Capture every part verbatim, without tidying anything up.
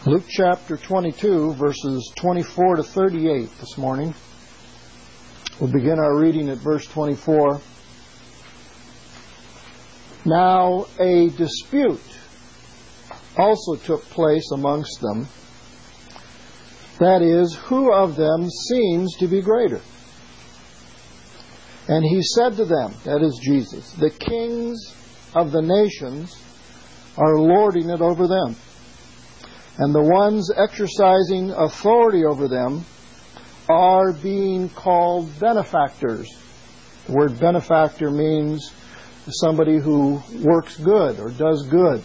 Luke chapter twenty-two, verses twenty-four to thirty-eight this morning. We'll begin our reading at verse twenty-four. Now a dispute also took place amongst them. That is, who of them seems to be greater? And he said to them, that is Jesus, the kings of the nations are lording it over them, and the ones exercising authority over them are being called benefactors. The word benefactor means somebody who works good or does good.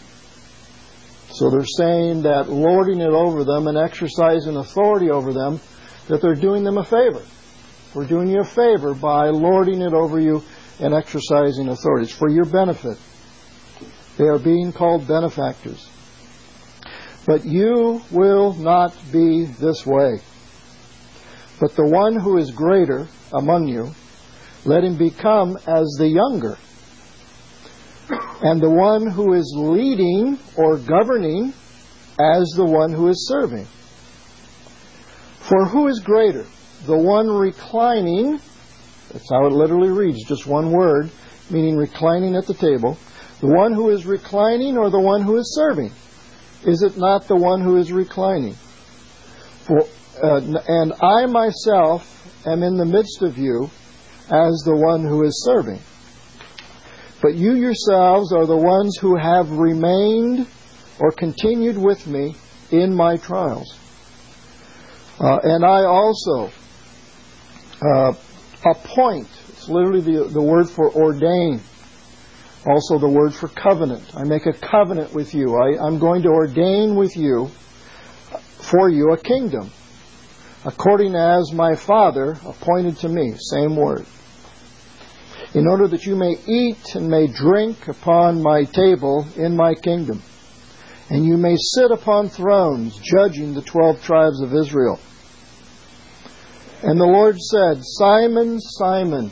So they're saying that lording it over them and exercising authority over them, that they're doing them a favor. We're doing you a favor by lording it over you and exercising authority. It's for your benefit. They are being called benefactors. But you will not be this way. But the one who is greater among you, let him become as the younger. And the one who is leading or governing as the one who is serving. For who is greater? The one reclining, that's how it literally reads, just one word, meaning reclining at the table. The one who is reclining or the one who is serving? Is it not the one who is reclining? For, uh, and I myself am in the midst of you as the one who is serving. But you yourselves are the ones who have remained or continued with me in my trials. Uh, and I also uh, appoint, it's literally the, the word for ordain. Also the word for covenant. I make a covenant with you. I, I'm going to ordain with you, for you, a kingdom, according as my Father appointed to me. Same word. In order that you may eat and may drink upon my table in my kingdom. And you may sit upon thrones, judging the twelve tribes of Israel. And the Lord said, Simon, Simon,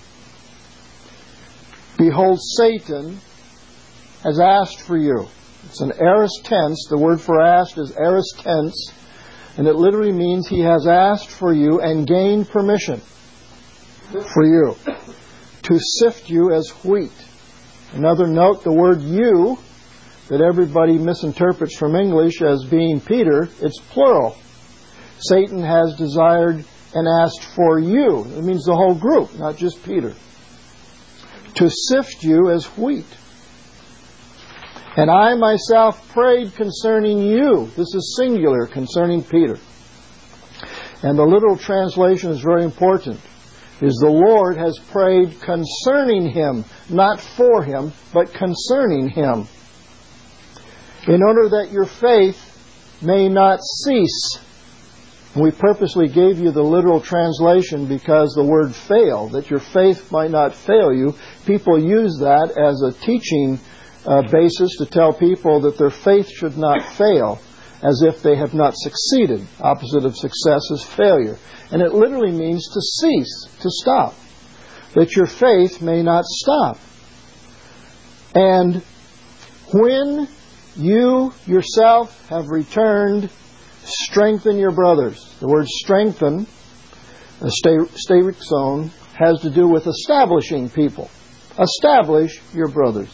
behold, Satan has asked for you. It's an aorist tense. The word for asked is aorist tense. And it literally means he has asked for you and gained permission for you to sift you as wheat. Another note, the word you, that everybody misinterprets from English as being Peter, it's plural. Satan has desired and asked for you. It means the whole group, not just Peter. To sift you as wheat. And I myself prayed concerning you. This is singular, concerning Peter. And the literal translation is very important. Is the Lord has prayed concerning him, not for him, but concerning him. In order that your faith may not cease. We purposely gave you the literal translation because the word fail, that your faith might not fail you. People use that as a teaching uh, basis to tell people that their faith should not fail, as if they have not succeeded. Opposite of success is failure. And it literally means to cease, to stop. That your faith may not stop. And when you yourself have returned, strengthen your brothers. The word strengthen, sterixon, has to do with establishing people. Establish your brothers.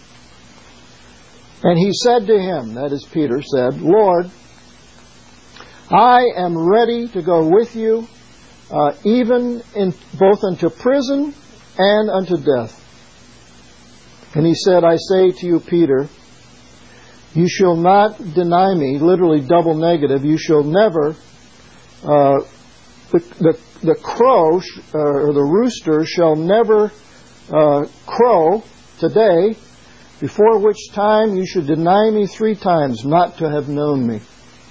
And he said to him, that is Peter said, Lord, I am ready to go with you, uh, even in both unto prison and unto death. And he said, I say to you, Peter, you shall not deny me, literally double negative, you shall never, uh, the, the, the crow, sh- uh, or the rooster shall never uh, crow today, before which time you should deny me three times, not to have known me.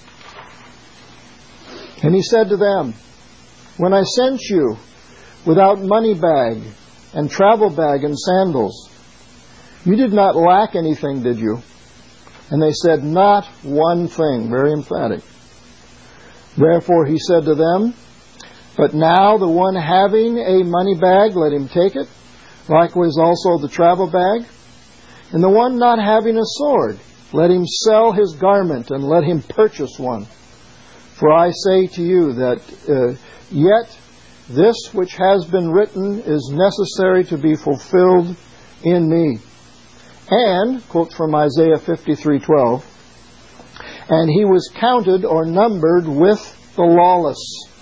And he said to them, when I sent you without money bag and travel bag and sandals, you did not lack anything, did you? And they said, not one thing. Very emphatic. Therefore he said to them, but now the one having a money bag, let him take it. Likewise also the travel bag. And the one not having a sword, let him sell his garment and let him purchase one. For I say to you that uh, yet this which has been written is necessary to be fulfilled in me. And, quote from Isaiah fifty-three twelve, and he was counted or numbered with the lawless.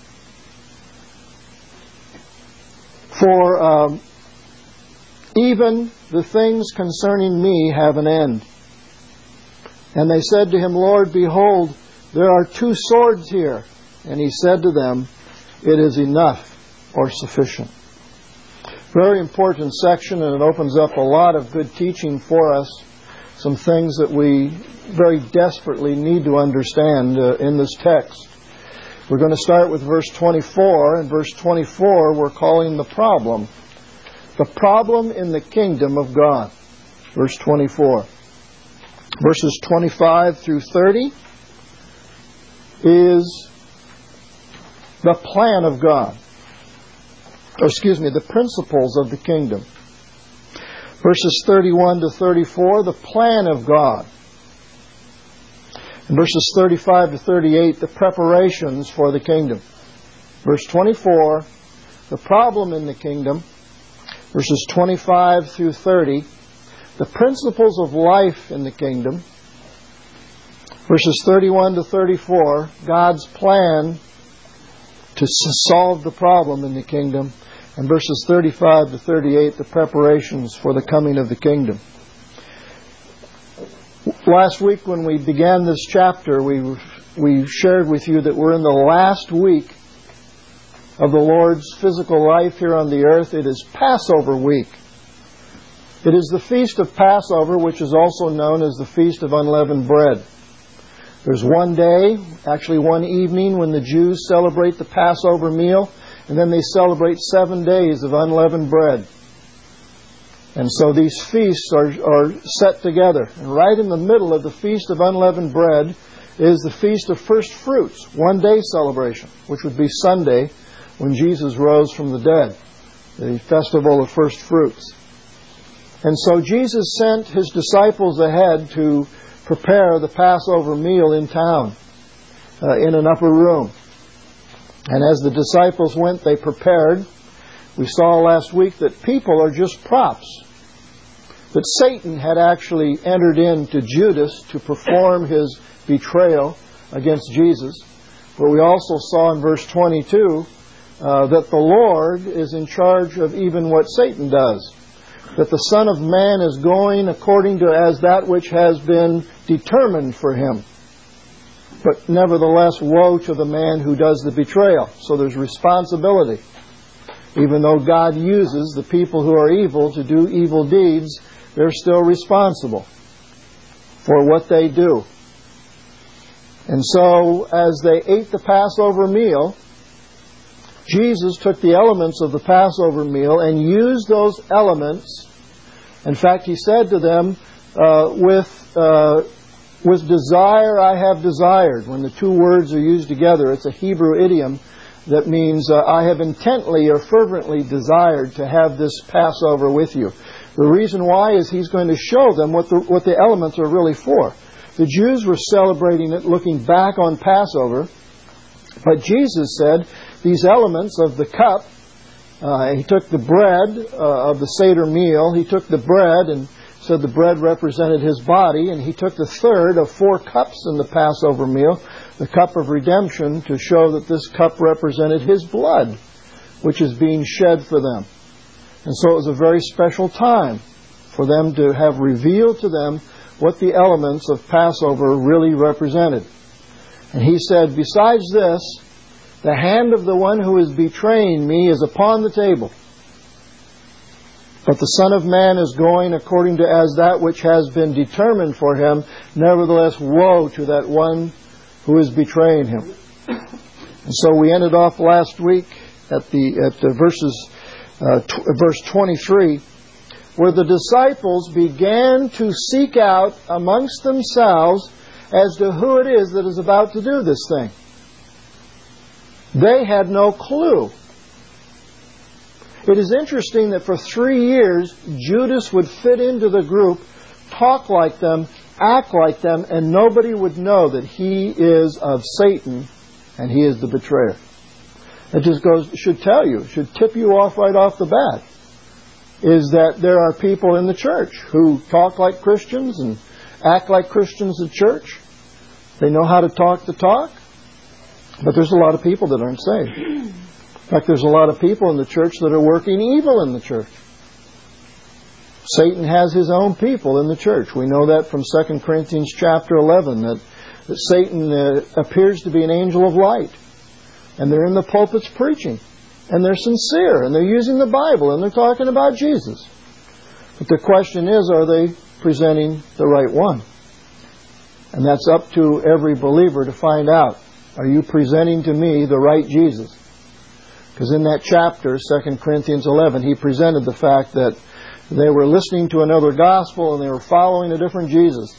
For um, even the things concerning me have an end. And they said to him, Lord, behold, there are two swords here. And he said to them, it is enough or sufficient. Very important section, and it opens up a lot of good teaching for us. Some things that we very desperately need to understand uh, in this text. We're going to start with verse twenty-four. And verse twenty-four we're calling the problem. The problem in the kingdom of God. Verse twenty-four. Verses twenty-five through thirty is the plan of God. Or excuse me, the principles of the kingdom. Verses thirty-one to thirty-four, the plan of God. And verses thirty-five to thirty-eight, the preparations for the kingdom. Verse twenty-four, the problem in the kingdom. Verses twenty-five through thirty, the principles of life in the kingdom. Verses thirty-one to thirty-four, God's plan to solve the problem in the kingdom. And verses thirty-five to thirty-eight, the preparations for the coming of the kingdom. Last week when we began this chapter, we we shared with you that we're in the last week of the Lord's physical life here on the earth. It is Passover week. It is the Feast of Passover, which is also known as the Feast of Unleavened Bread. There's one day, actually one evening, when the Jews celebrate the Passover meal, and then they celebrate seven days of unleavened bread. And so these feasts are, are set together. And right in the middle of the Feast of Unleavened Bread is the Feast of First Fruits, one day celebration, which would be Sunday when Jesus rose from the dead, the Festival of First Fruits. And so Jesus sent His disciples ahead to prepare the Passover meal in town, uh, in an upper room. And as the disciples went, they prepared. We saw last week that people are just props. That Satan had actually entered into Judas to perform his betrayal against Jesus. But we also saw in verse twenty-two uh, that the Lord is in charge of even what Satan does. That the Son of Man is going according to as that which has been determined for him. But nevertheless, woe to the man who does the betrayal. So there's responsibility. Even though God uses the people who are evil to do evil deeds, they're still responsible for what they do. And so, as they ate the Passover meal, Jesus took the elements of the Passover meal and used those elements. In fact, He said to them, uh, with... Uh, With desire I have desired. When the two words are used together, it's a Hebrew idiom that means uh, I have intently or fervently desired to have this Passover with you. The reason why is He's going to show them what the, what the elements are really for. The Jews were celebrating it looking back on Passover, but Jesus said these elements of the cup, uh, He took the bread uh, of the Seder meal, He took the bread and said the bread represented His body, and He took the third of four cups in the Passover meal, the cup of redemption, to show that this cup represented His blood, which is being shed for them. And so it was a very special time for them to have revealed to them what the elements of Passover really represented. And He said, besides this, the hand of the one who is betraying me is upon the table. But the Son of Man is going according to as that which has been determined for Him. Nevertheless, woe to that one who is betraying Him. And so we ended off last week at the at the verses uh, t- verse twenty-three, where the disciples began to seek out amongst themselves as to who it is that is about to do this thing. They had no clue. It is interesting that for three years, Judas would fit into the group, talk like them, act like them, and nobody would know that he is of Satan and he is the betrayer. It just goes, should tell you, should tip you off right off the bat, is that there are people in the church who talk like Christians and act like Christians at church. They know how to talk the talk, but there's a lot of people that aren't saved. In fact, there's a lot of people in the church that are working evil in the church. Satan has his own people in the church. We know that from Second Corinthians chapter eleven, that, that Satan uh, appears to be an angel of light. And they're in the pulpits preaching. And they're sincere. And they're using the Bible. And they're talking about Jesus. But the question is, are they presenting the right one? And that's up to every believer to find out. Are you presenting to me the right Jesus? Because in that chapter, Second Corinthians eleven, he presented the fact that they were listening to another gospel and they were following a different Jesus.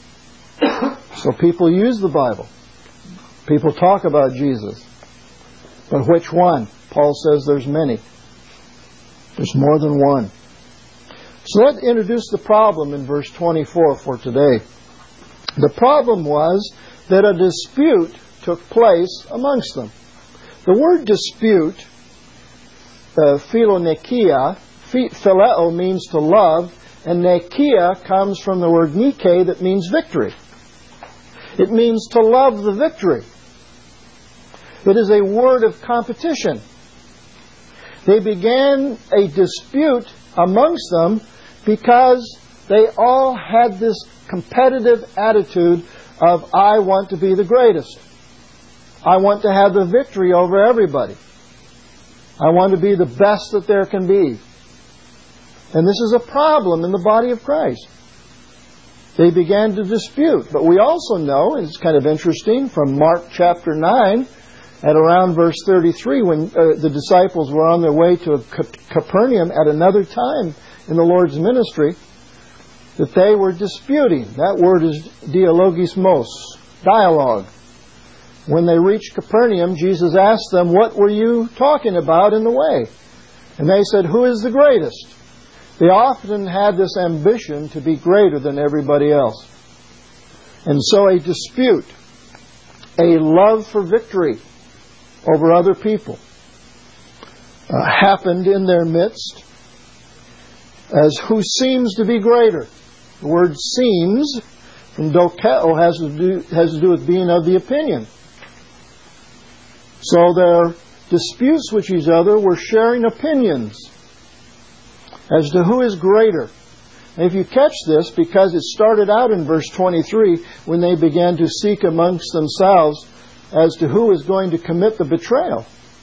So people use the Bible. People talk about Jesus. But which one? Paul says there's many. There's more than one. So let's introduce the problem in verse twenty-four for today. The problem was that a dispute took place amongst them. The word dispute, uh, philonikeia, phileo means to love, and nekia comes from the word nike that means victory. It means to love the victory. It is a word of competition. They began a dispute amongst them because they all had this competitive attitude of, I want to be the greatest. I want to have the victory over everybody. I want to be the best that there can be. And this is a problem in the body of Christ. They began to dispute. But we also know, and it's kind of interesting, from Mark chapter nine, at around verse thirty-three, when uh, the disciples were on their way to Capernaum at another time in the Lord's ministry, that they were disputing. That word is dialogismos, dialogue. When they reached Capernaum, Jesus asked them, what were you talking about in the way? And they said, who is the greatest? They often had this ambition to be greater than everybody else. And so a dispute, a love for victory over other people, uh, happened in their midst as who seems to be greater. The word seems, from dokeo, has to do, has to do with being of the opinion. So their disputes with each other were sharing opinions as to who is greater. And if you catch this, because it started out in verse twenty-three, when they began to seek amongst themselves as to who is going to commit the betrayal.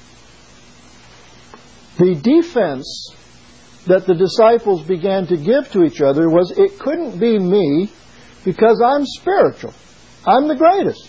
The defense that the disciples began to give to each other was, it couldn't be me because I'm spiritual. I'm the greatest.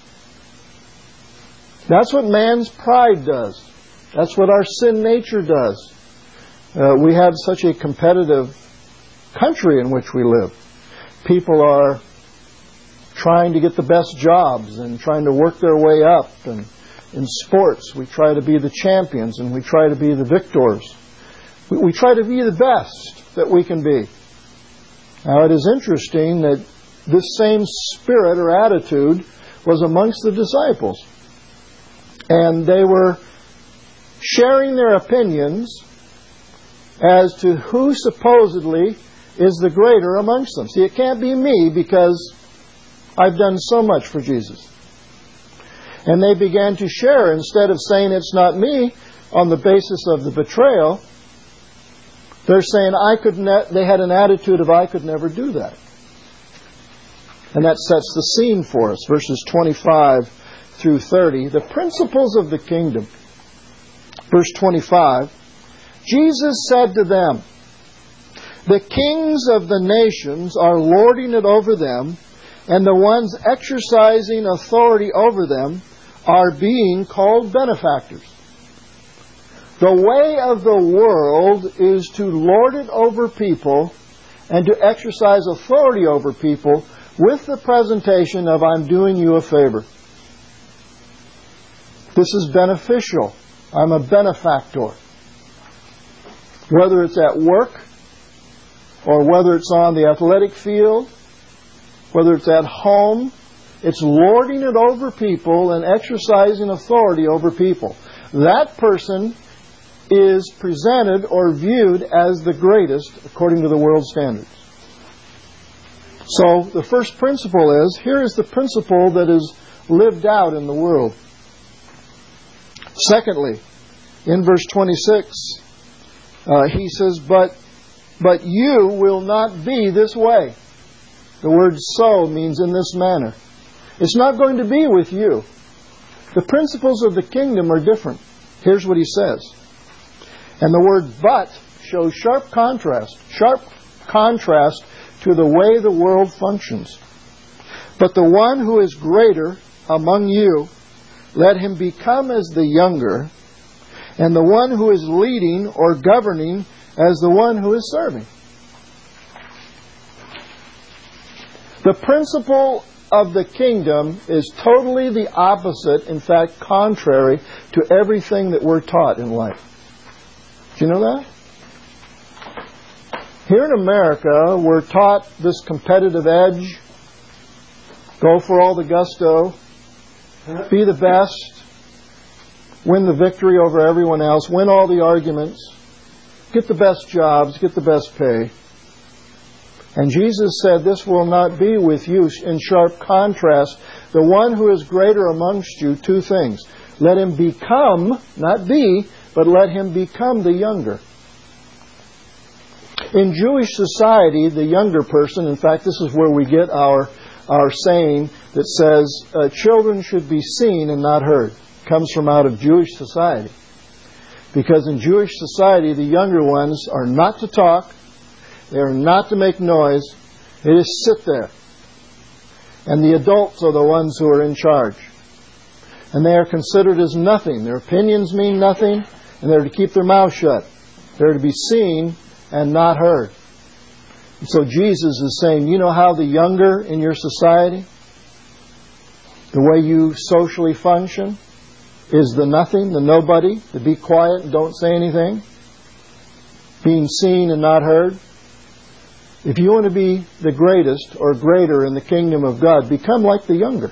That's what man's pride does. That's what our sin nature does. Uh, we have such a competitive country in which we live. People are trying to get the best jobs and trying to work their way up. And in sports, we try to be the champions and we try to be the victors. We, we try to be the best that we can be. Now, it is interesting that this same spirit or attitude was amongst the disciples. And they were sharing their opinions as to who supposedly is the greater amongst them. See, it can't be me because I've done so much for Jesus. And they began to share, instead of saying it's not me on the basis of the betrayal, they're saying I could ne- they had an attitude of I could never do that. And that sets the scene for us, verses twenty-five through thirty, the principles of the kingdom. Verse twenty-five, Jesus said to them, the kings of the nations are lording it over them, and the ones exercising authority over them are being called benefactors. The way of the world is to lord it over people and to exercise authority over people with the presentation of I'm doing you a favor. This is beneficial. I'm a benefactor. Whether it's at work, or whether it's on the athletic field, whether it's at home, it's lording it over people and exercising authority over people. That person is presented or viewed as the greatest according to the world standards. So the first principle is, here is the principle that is lived out in the world. Secondly, in verse twenty-six, uh, he says, but, but you will not be this way. The word so means in this manner. It's not going to be with you. The principles of the kingdom are different. Here's what he says. And the word but shows sharp contrast, sharp contrast to the way the world functions. But the one who is greater among you, let him become as the younger, and the one who is leading or governing as the one who is serving. The principle of the kingdom is totally the opposite, in fact, contrary to everything that we're taught in life. Do you know that? Here in America, we're taught this competitive edge. Go for all the gusto. Be the best. Win the victory over everyone else. Win all the arguments. Get the best jobs. Get the best pay. And Jesus said, this will not be with you. In sharp contrast, the one who is greater amongst you, two things. Let him become, not be, but let him become the younger. In Jewish society, the younger person, in fact, this is where we get our, our saying that says, uh, children should be seen and not heard. It comes from out of Jewish society. Because in Jewish society, the younger ones are not to talk. They are not to make noise. They just sit there. And the adults are the ones who are in charge. And they are considered as nothing. Their opinions mean nothing, and they're to keep their mouth shut. They're to be seen and not heard. And so Jesus is saying, you know how the younger in your society, the way you socially function, is the nothing, the nobody, to be quiet and don't say anything, being seen and not heard. If you want to be the greatest or greater in the kingdom of God, become like the younger.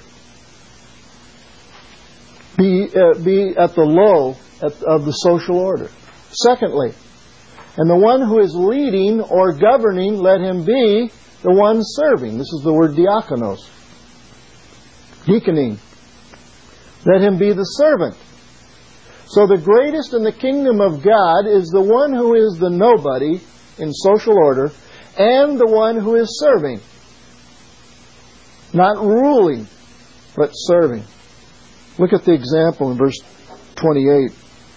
Be, uh, be at the low at, of the social order. Secondly, and the one who is leading or governing, let him be the one serving. This is the word diakonos. Deaconing. Let him be the servant. So the greatest in the kingdom of God is the one who is the nobody in social order, and the one who is serving. Not ruling, but serving. Look at the example in verse twenty-eight.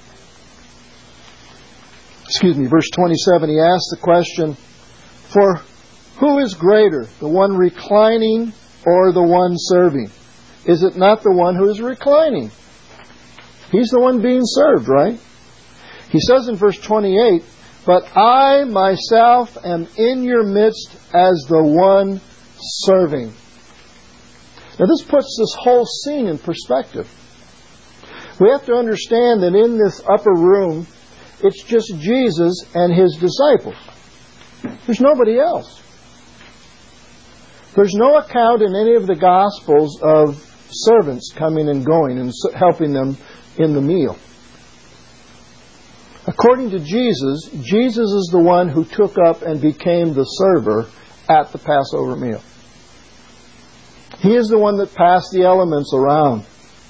Excuse me, verse twenty-seven. He asks the question, for who is greater, the one reclining or the one serving? Is it not the one who is reclining? He's the one being served, right? He says in verse twenty-eight, but I myself am in your midst as the one serving. Now this puts this whole scene in perspective. We have to understand that in this upper room, it's just Jesus and His disciples. There's nobody else. There's no account in any of the Gospels of servants coming and going and helping them in the meal. According to Jesus, Jesus is the one who took up and became the server at the Passover meal. He is the one that passed the elements around.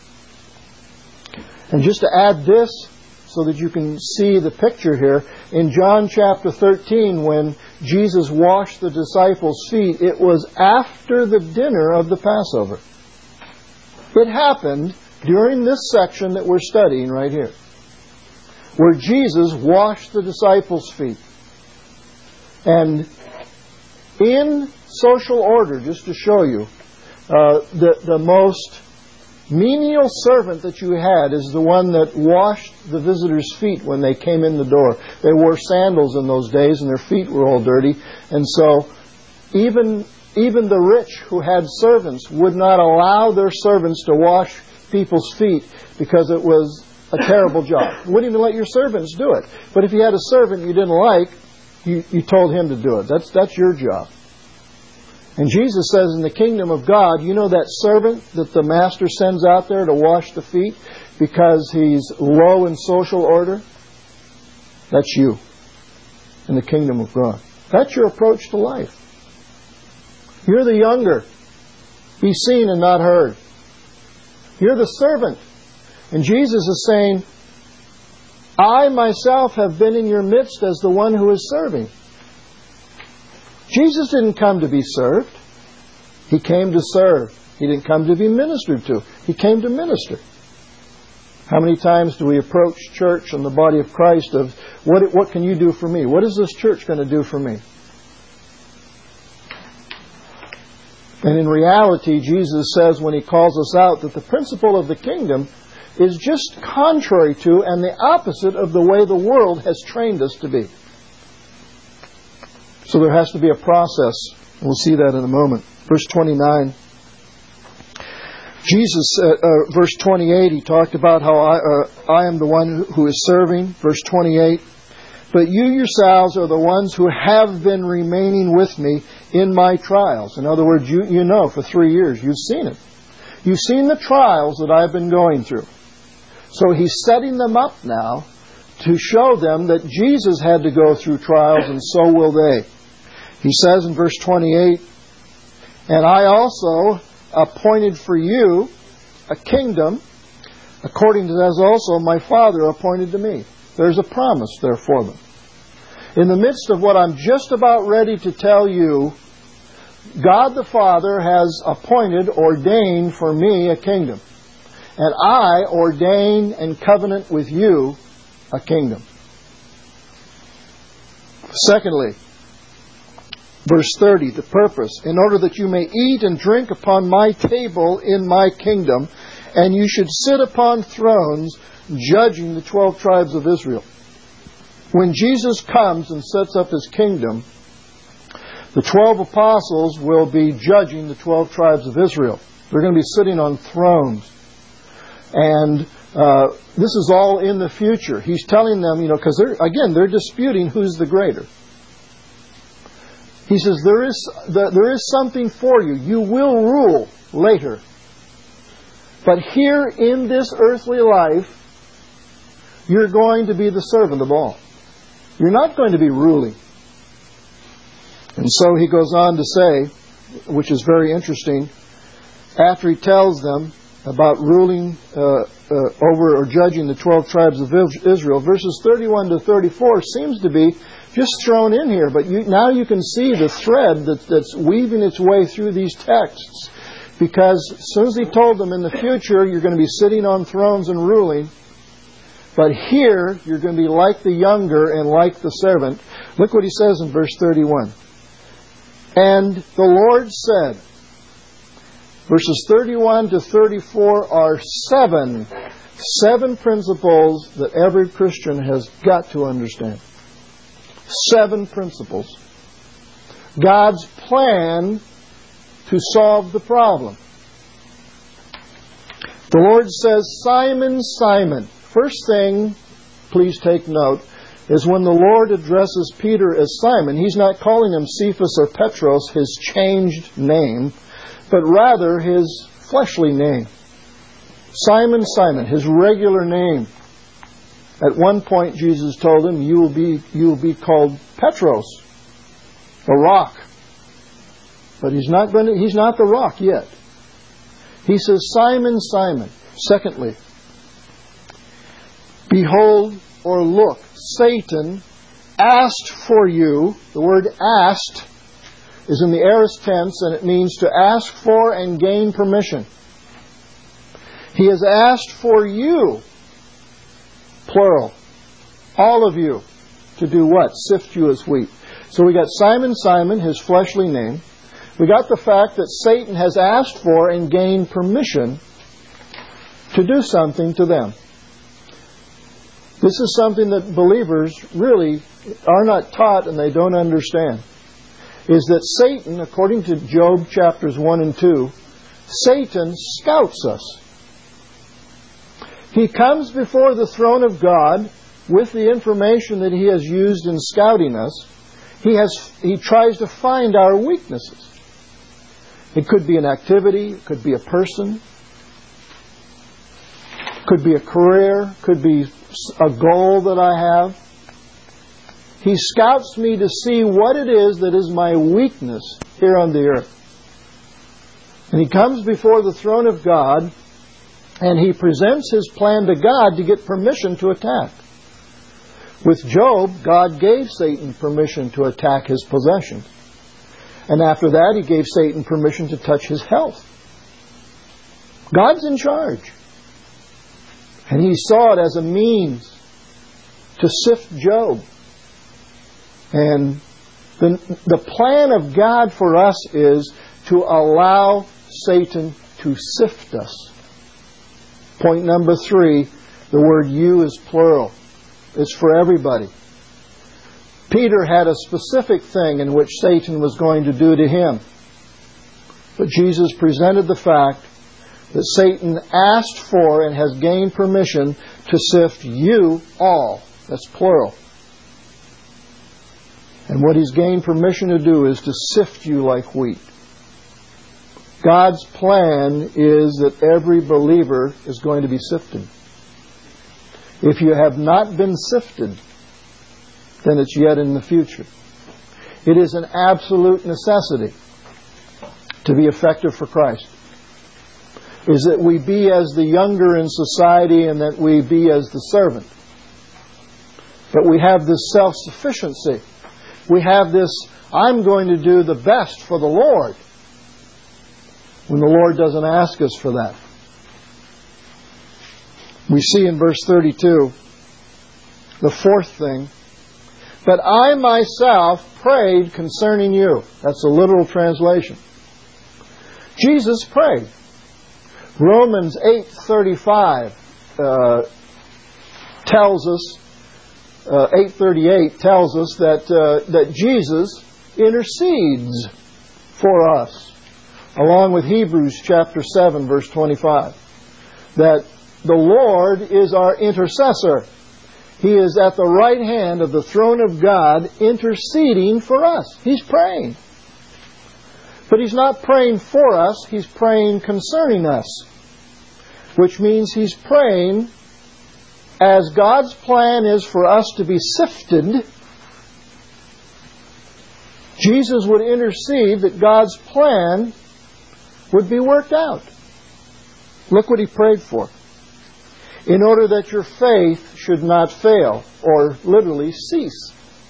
And just to add this, so that you can see the picture here, in John chapter thirteen, when Jesus washed the disciples' feet, it was after the dinner of the Passover. It happened during this section that we're studying right here, where Jesus washed the disciples' feet. And in social order, just to show you, uh, the, the most menial servant that you had is the one that washed the visitors' feet when they came in the door. They wore sandals in those days and their feet were all dirty. And so even, even the rich who had servants would not allow their servants to wash people's feet because it was a terrible job. You wouldn't even let your servants do it. But if you had a servant you didn't like, you, you told him to do it. That's, that's your job. And Jesus says in the kingdom of God, you know that servant that the master sends out there to wash the feet because he's low in social order? That's you in the kingdom of God. That's your approach to life. You're the younger. Be seen and not heard. You're the servant. And Jesus is saying, I myself have been in your midst as the one who is serving. Jesus didn't come to be served. He came to serve. He didn't come to be ministered to. He came to minister. How many times do we approach church and the body of Christ of, what, what can you do for me? What is this church going to do for me? And in reality, Jesus says when He calls us out that the principle of the kingdom is just contrary to and the opposite of the way the world has trained us to be. So there has to be a process. We'll see that in a moment. Verse twenty-nine. Jesus, uh, uh, verse twenty-eight, He talked about how I, uh, I am the one who is serving. Verse twenty-eight. But you yourselves are the ones who have been remaining with me in my trials. In other words, you, you know for three years, you've seen it. You've seen the trials that I've been going through. So He's setting them up now to show them that Jesus had to go through trials, and so will they. He says in verse twenty-eight, and I also appointed for you a kingdom, according to as also my Father appointed to me. There's a promise there for them. In the midst of what I'm just about ready to tell you, God the Father has appointed, ordained for me a kingdom. And I ordain and covenant with you a kingdom. Secondly, verse thirty, the purpose, in order that you may eat and drink upon my table in my kingdom, and you should sit upon thrones judging the twelve tribes of Israel. When Jesus comes and sets up His kingdom, the twelve apostles will be judging the twelve tribes of Israel. They're going to be sitting on thrones. And uh, this is all in the future. He's telling them, you know, because they're, again, they're disputing who's the greater. He says, there is, there is something for you. You will rule later. But here in this earthly life, you're going to be the servant of all. You're not going to be ruling. And so he goes on to say, which is very interesting, after he tells them about ruling uh, uh, over or judging the twelve tribes of Israel, verses thirty-one to thirty-four seems to be just thrown in here. But you, now you can see the thread that, that's weaving its way through these texts. Because as soon as he told them in the future, you're going to be sitting on thrones and ruling. But here, you're going to be like the younger and like the servant. Look what he says in verse thirty-one. And the Lord said, verses thirty-one to thirty-four are seven, seven principles that every Christian has got to understand. Seven principles. God's plan to solve the problem. The Lord says, Simon, Simon. First thing, please take note, is when the Lord addresses Peter as Simon, He's not calling him Cephas or Petros, his changed name, but rather his fleshly name. Simon, Simon, his regular name. At one point, Jesus told him, you will be, you will be called Petros, the rock. But he's not going to, he's not the rock yet. He says, Simon, Simon. Secondly, behold or look, Satan asked for you. The word asked is in the aorist tense, and it means to ask for and gain permission. He has asked for you, plural, all of you, to do what? Sift you as wheat. So we got Simon, Simon, his fleshly name. We got the fact that Satan has asked for and gained permission to do something to them. This is something that believers really are not taught and they don't understand. Is that Satan, according to Job chapters one and two, Satan scouts us. He comes before the throne of God with the information that he has used in scouting us. He has he tries to find our weaknesses. It could be an activity, it could be a person, could be a career, could be a goal that I have. He scouts me to see what it is that is my weakness here on the earth. And he comes before the throne of God, and he presents his plan to God to get permission to attack. With Job, God gave Satan permission to attack his possessions. And after that, he gave Satan permission to touch his health. God's in charge. And he saw it as a means to sift Job. And the, the plan of God for us is to allow Satan to sift us. Point number three, the word you is plural. It's for everybody. Peter had a specific thing in which Satan was going to do to him. But Jesus presented the fact that Satan asked for and has gained permission to sift you all. That's plural. And what he's gained permission to do is to sift you like wheat. God's plan is that every believer is going to be sifted. If you have not been sifted, then it's yet in the future. It is an absolute necessity to be effective for Christ. Is that we be as the younger in society and that we be as the servant. But we have this self-sufficiency. We have this, I'm going to do the best for the Lord, when the Lord doesn't ask us for that. We see in verse thirty-two, the fourth thing, but I myself prayed concerning you. That's a literal translation. Jesus prayed. Romans eight thirty-five uh, tells us, uh, eight thirty-eight tells us that uh, that Jesus intercedes for us, along with Hebrews chapter seven, verse twenty-five, that the Lord is our intercessor. He is at the right hand of the throne of God interceding for us. He's praying. But He's not praying for us, He's praying concerning us. Which means He's praying as God's plan is for us to be sifted. Jesus would intercede that God's plan would be worked out. Look what He prayed for. In order that your faith should not fail, or literally cease.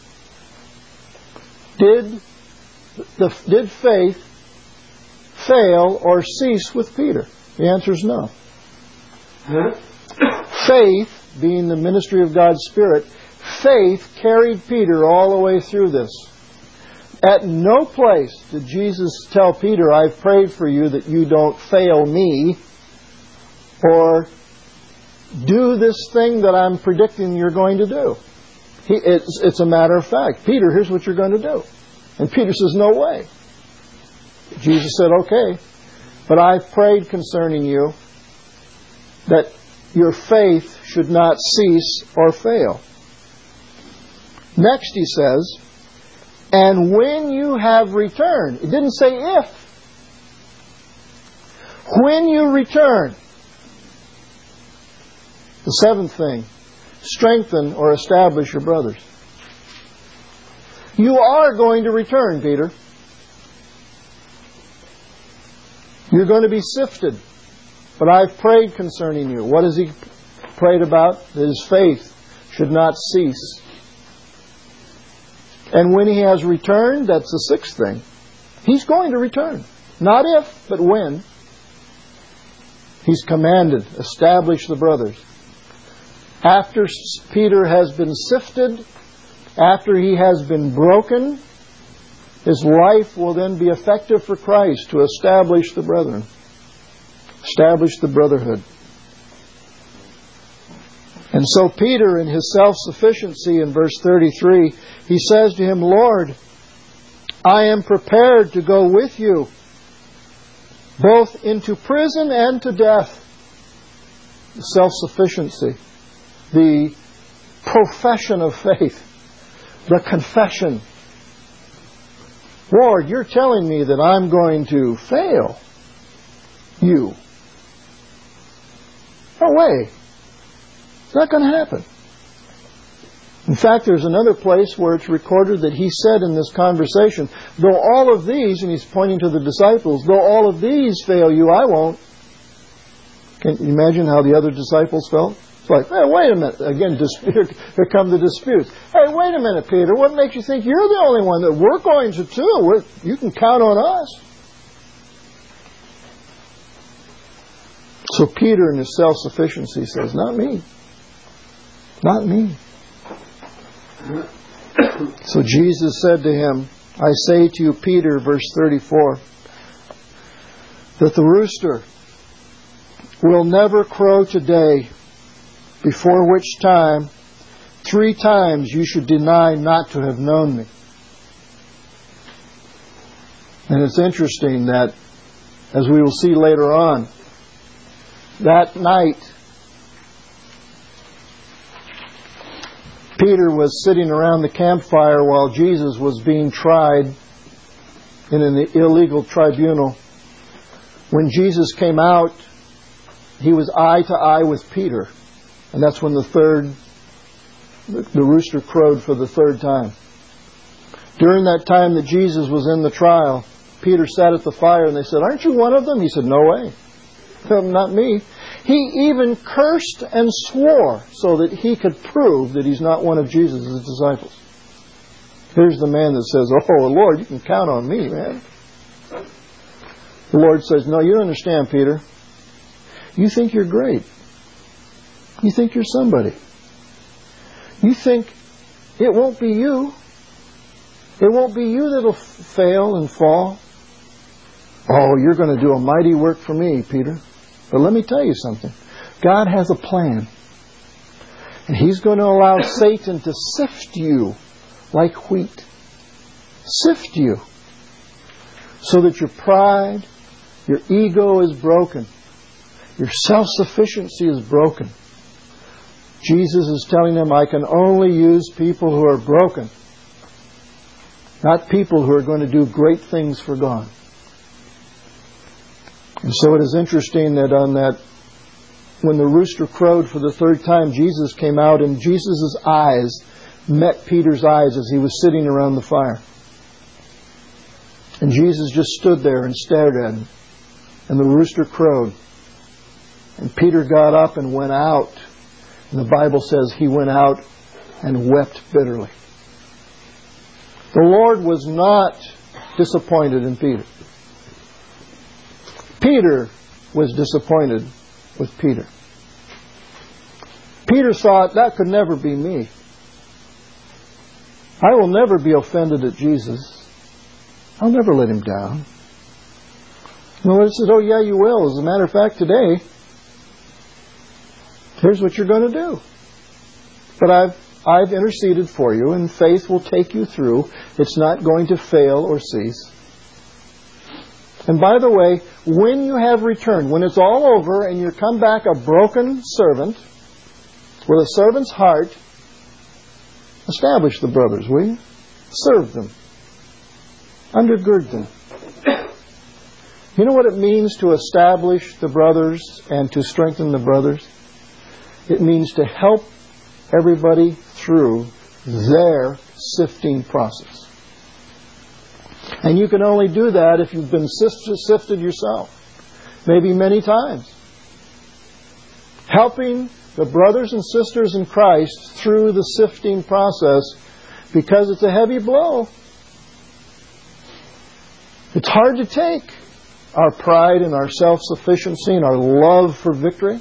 Did the, did faith fail or cease with Peter? The answer is no. Faith, being the ministry of God's Spirit, faith carried Peter all the way through this. At no place did Jesus tell Peter, I've prayed for you that you don't fail me, or do this thing that I'm predicting you're going to do. He, it's, it's a matter of fact. Peter, here's what you're going to do. And Peter says, no way. Jesus said, okay, but I've prayed concerning you that your faith should not cease or fail. Next he says, and when you have returned, it didn't say if. When you return, the seventh thing, strengthen or establish your brothers. You are going to return, Peter. You're going to be sifted. But I've prayed concerning you. What has he prayed about? That his faith should not cease. And when he has returned, that's the sixth thing. He's going to return. Not if, but when. He's commanded, establish the brothers. After Peter has been sifted, after he has been broken, his life will then be effective for Christ to establish the brethren. Establish the brotherhood. And so Peter, in his self-sufficiency in verse thirty-three, he says to him, Lord, I am prepared to go with you, both into prison and to death. The self-sufficiency. The profession of faith. The confession. Lord, you're telling me that I'm going to fail you. No way. It's not going to happen. In fact, there's another place where it's recorded that he said in this conversation, though all of these, and he's pointing to the disciples, though all of these fail you, I won't. Can you imagine how the other disciples felt? It's like, hey, wait a minute. Again, dispute, here come the disputes. Hey, wait a minute, Peter. What makes you think you're the only one? That we're going to too. We're, you can count on us. So Peter in his self-sufficiency says, not me. Not me. So Jesus said to him, I say to you, Peter, verse thirty-four, that the rooster will never crow today, before which time three times you should deny not to have known me. And it's interesting that, as we will see later on, that night Peter was sitting around the campfire while Jesus was being tried in an illegal tribunal. When Jesus came out, he was eye to eye with Peter. And that's when the third, the rooster crowed for the third time. During that time that Jesus was in the trial, Peter sat at the fire and they said, aren't you one of them? He said, no way. Not me. He even cursed and swore so that he could prove that he's not one of Jesus' disciples. Here's the man that says, oh, Lord, you can count on me, man. The Lord says, no, you don't understand, Peter. You think you're great. You think you're somebody. You think it won't be you. It won't be you that'll fail and fall. Oh, you're going to do a mighty work for me, Peter. But let me tell you something. God has a plan. And He's going to allow Satan to sift you like wheat. Sift you. So that your pride, your ego is broken. Your self-sufficiency is broken. Jesus is telling them, I can only use people who are broken. Not people who are going to do great things for God. And so it is interesting that on that, when the rooster crowed for the third time, Jesus came out and Jesus' eyes met Peter's eyes as he was sitting around the fire. And Jesus just stood there and stared at him. And the rooster crowed. And Peter got up and went out. And the Bible says he went out and wept bitterly. The Lord was not disappointed in Peter. Peter was disappointed with Peter. Peter thought, that could never be me. I will never be offended at Jesus. I'll never let Him down. And the Lord said, oh yeah, you will. As a matter of fact, today, here's what you're going to do. But I've, I've interceded for you, and faith will take you through. It's not going to fail or cease. And by the way, when you have returned, when it's all over and you come back a broken servant with a servant's heart, establish the brothers, will you? Serve them. Undergird them. You know what it means to establish the brothers and to strengthen the brothers? It means to help everybody through their sifting process. And you can only do that if you've been sifted yourself. Maybe many times. Helping the brothers and sisters in Christ through the sifting process, because it's a heavy blow. It's hard to take. Our pride and our self-sufficiency and our love for victory.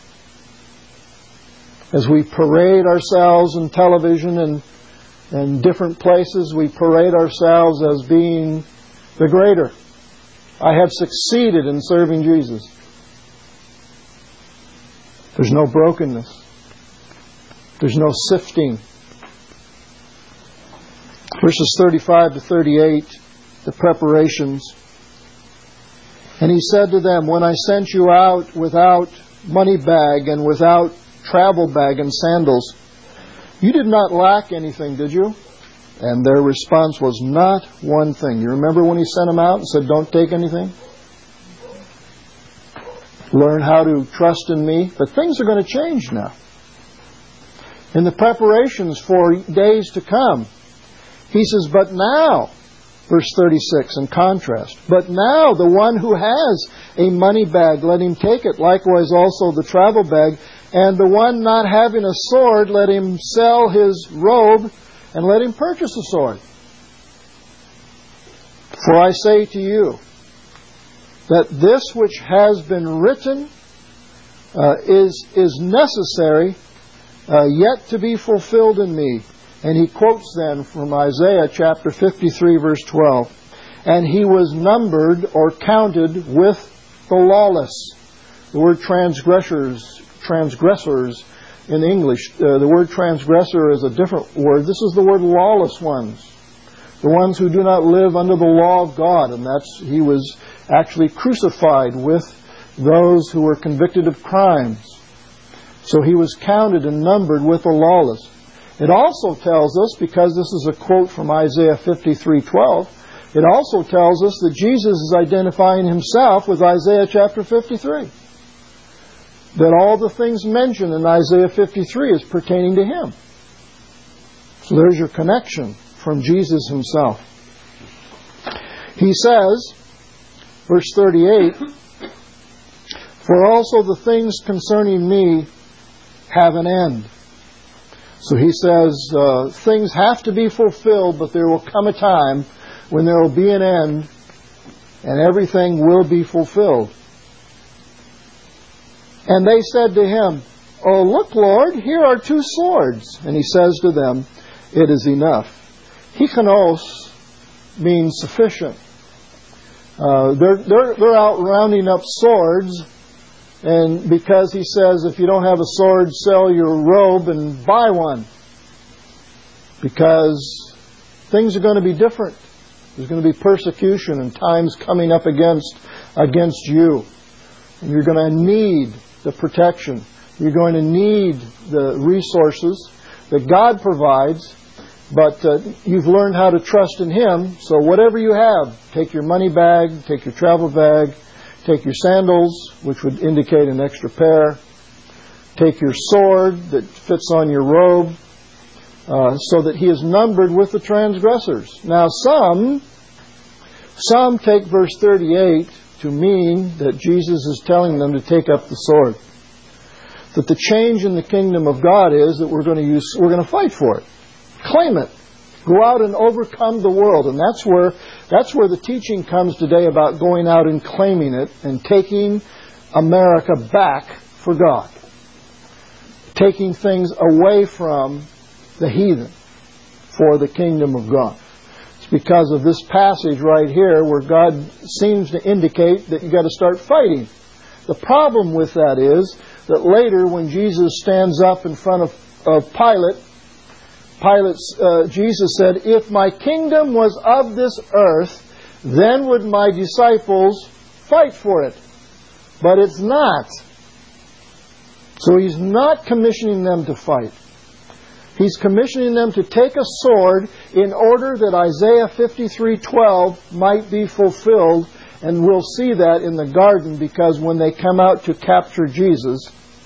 As we parade ourselves in television and in different places, we parade ourselves as being the greater. I have succeeded in serving Jesus. There's no brokenness. There's no sifting. Verses thirty-five to thirty-eight, the preparations. And he said to them, when I sent you out without money bag and without travel bag and sandals, you did not lack anything, did you? And their response was not one thing. You remember when he sent them out and said, don't take anything? Learn how to trust in me. But things are going to change now. In the preparations for days to come, he says, but now, verse thirty-six in contrast, but now the one who has a money bag, let him take it. Likewise also the travel bag. And the one not having a sword, let him sell his robe and let him purchase a sword. For I say to you that this which has been written uh, is, is necessary uh, yet to be fulfilled in me. And he quotes then from Isaiah chapter fifty-three verse twelve. And he was numbered or counted with the lawless. The word transgressors, transgressors in English, uh, the word transgressor is a different word. This is the word lawless ones. The ones who do not live under the law of God. And that's, he was actually crucified with those who were convicted of crimes. So he was counted and numbered with the lawless. It also tells us, because this is a quote from Isaiah fifty-three twelve, it also tells us that Jesus is identifying himself with Isaiah chapter fifty-three. That all the things mentioned in Isaiah fifty-three is pertaining to him. So there's your connection from Jesus himself. He says, verse thirty-eight, for also the things concerning me have an end. So he says, uh, things have to be fulfilled, but there will come a time when there will be an end and everything will be fulfilled. And they said to him, oh, look, Lord, here are two swords. And he says to them, it is enough. Hikanos means sufficient. Uh, they're, they're, they're out rounding up swords. And because he says, if you don't have a sword, sell your robe and buy one. Because things are going to be different. There's going to be persecution and times coming up against, against you. And you're going to need the protection. You're going to need the resources that God provides. But uh, you've learned how to trust in Him. So whatever you have, take your money bag, take your travel bag, take your sandals, which would indicate an extra pair. Take your sword that fits on your robe, uh, so that he is numbered with the transgressors. Now some, some take verse thirty-eight to mean that Jesus is telling them to take up the sword. That the change in the kingdom of God is that we're going to use, we're going to fight for it. Claim it. Go out and overcome the world. And that's where that's where the teaching comes today about going out and claiming it and taking America back for God. Taking things away from the heathen for the kingdom of God. It's because of this passage right here where God seems to indicate that you've got to start fighting. The problem with that is that later when Jesus stands up in front of, of Pilate, Pilate, uh, Jesus said, if my kingdom was of this earth, then would my disciples fight for it. But it's not. So he's not commissioning them to fight. He's commissioning them to take a sword in order that Isaiah fifty-three twelve might be fulfilled. And we'll see that in the garden, because when they come out to capture Jesus,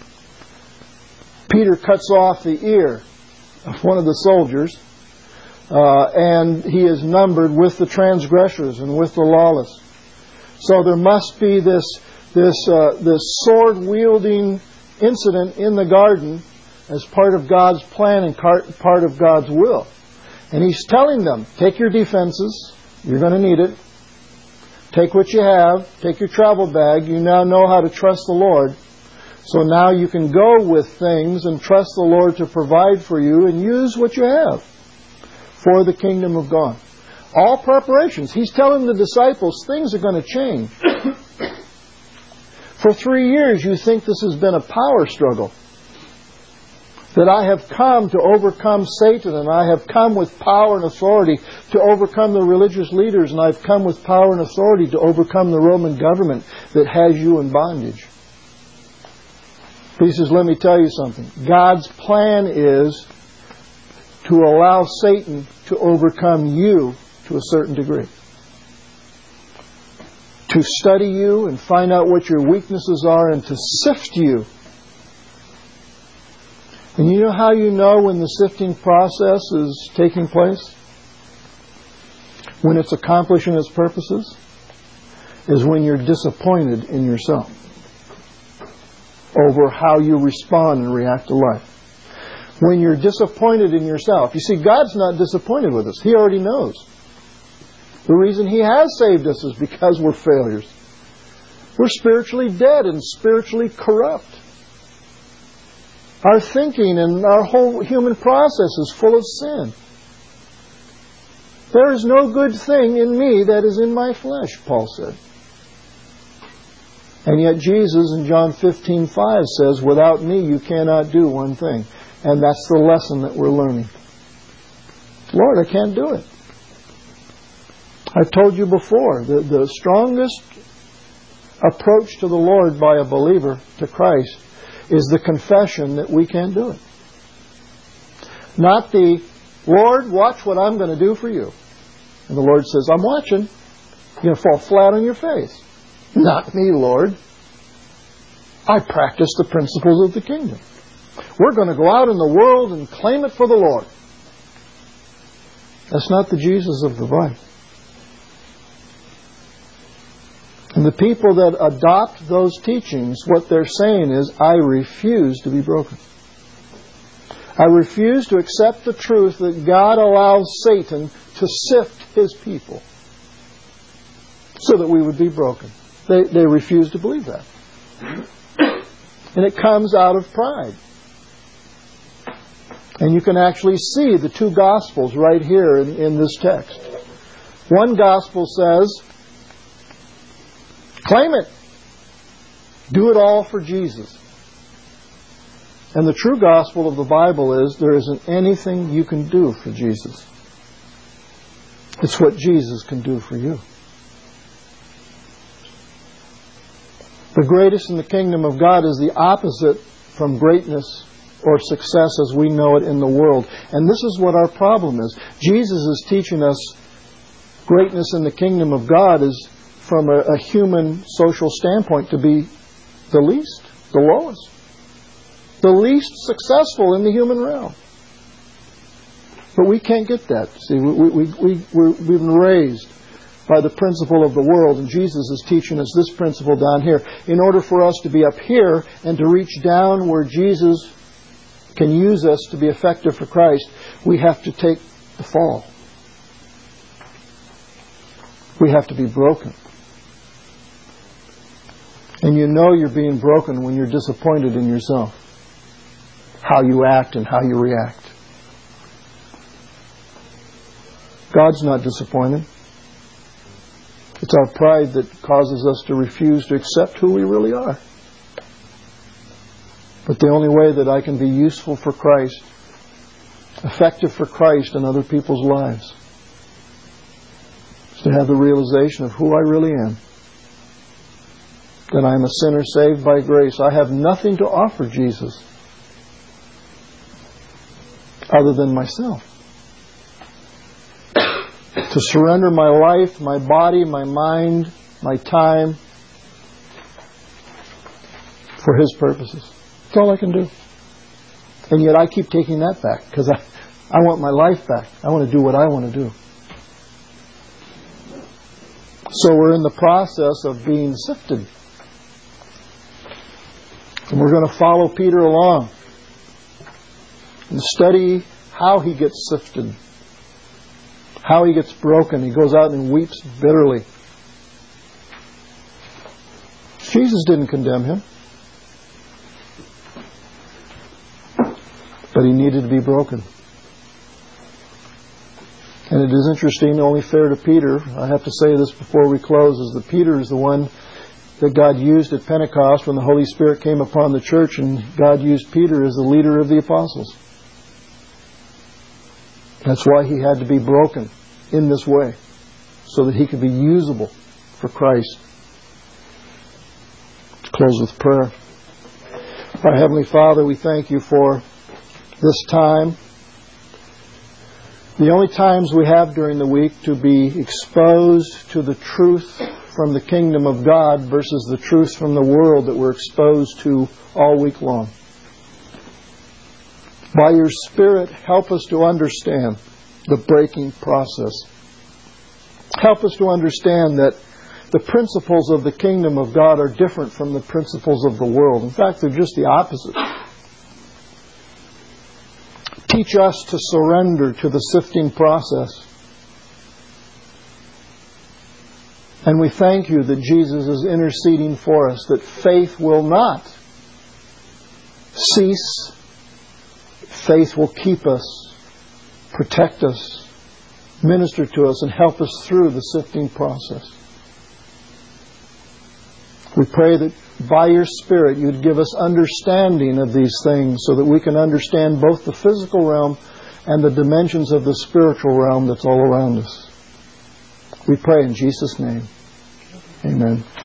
Peter cuts off the ear of one of the soldiers, uh, and he is numbered with the transgressors and with the lawless. So there must be this this uh, this sword wielding incident in the garden as part of God's plan and part of God's will. And he's telling them, take your defenses, you're going to need it. Take what you have, take your travel bag, you now know how to trust the Lord. So now you can go with things and trust the Lord to provide for you and use what you have for the kingdom of God. All preparations. He's telling the disciples things are going to change. For three years you think this has been a power struggle. That I have come to overcome Satan, and I have come with power and authority to overcome the religious leaders, and I've come with power and authority to overcome the Roman government that has you in bondage. He says, let me tell you something. God's plan is to allow Satan to overcome you to a certain degree. To study you and find out what your weaknesses are and to sift you. And you know how you know when the sifting process is taking place? When it's accomplishing its purposes? Is when you're disappointed in yourself over how you respond and react to life. When you're disappointed in yourself. You see, God's not disappointed with us. He already knows. The reason He has saved us is because we're failures. We're spiritually dead and spiritually corrupt. Our thinking and our whole human process is full of sin. There is no good thing in me that is in my flesh, Paul said. And yet Jesus in John fifteen five says, without me you cannot do one thing. And that's the lesson that we're learning. Lord, I can't do it. I've told you before, the, the strongest approach to the Lord by a believer, to Christ, is the confession that we can't do it. Not the, Lord, watch what I'm going to do for you. And the Lord says, I'm watching. You're going to fall flat on your face. Not me, Lord. I practice the principles of the kingdom. We're going to go out in the world and claim it for the Lord. That's not the Jesus of the Bible. And the people that adopt those teachings, what they're saying is, I refuse to be broken. I refuse to accept the truth that God allows Satan to sift His people so that we would be broken. They, they refuse to believe that. And it comes out of pride. And you can actually see the two Gospels right here in, in this text. One Gospel says, claim it. Do it all for Jesus. And the true gospel of the Bible is there isn't anything you can do for Jesus. It's what Jesus can do for you. The greatest in the kingdom of God is the opposite from greatness or success as we know it in the world. And this is what our problem is. Jesus is teaching us greatness in the kingdom of God is from a, a human social standpoint to be the least, the lowest, the least successful in the human realm. But we can't get that. See, we, we, we, we, we've been raised by the principle of the world, and Jesus is teaching us this principle down here. In order for us to be up here and to reach down where Jesus can use us to be effective for Christ, we have to take the fall. We have to be broken. And you know you're being broken when you're disappointed in yourself. How you act and how you react. God's not disappointed. It's our pride that causes us to refuse to accept who we really are. But the only way that I can be useful for Christ, effective for Christ in other people's lives, is to have the realization of who I really am. That I am a sinner saved by grace. I have nothing to offer Jesus other than myself. To surrender my life, my body, my mind, my time for His purposes. That's all I can do. And yet I keep taking that back because I, I want my life back. I want to do what I want to do. So we're in the process of being sifted. And we're going to follow Peter along and study how he gets sifted, how he gets broken. He goes out and weeps bitterly. Jesus didn't condemn him, but he needed to be broken. And it is interesting, only fair to Peter, I have to say this before we close, is that Peter is the one that God used at Pentecost when the Holy Spirit came upon the church, and God used Peter as the leader of the apostles. That's why he had to be broken in this way, so that he could be usable for Christ. Let's close with prayer. Our Heavenly Father, we thank you for this time. The only times we have during the week to be exposed to the truth from the kingdom of God versus the truth from the world that we're exposed to all week long. By your Spirit, help us to understand the breaking process. Help us to understand that the principles of the kingdom of God are different from the principles of the world. In fact, they're just the opposite. Teach us to surrender to the sifting process. And we thank you that Jesus is interceding for us, that faith will not cease. Faith will keep us, protect us, minister to us, and help us through the sifting process. We pray that by your Spirit you'd give us understanding of these things so that we can understand both the physical realm and the dimensions of the spiritual realm that's all around us. We pray in Jesus' name. Amen.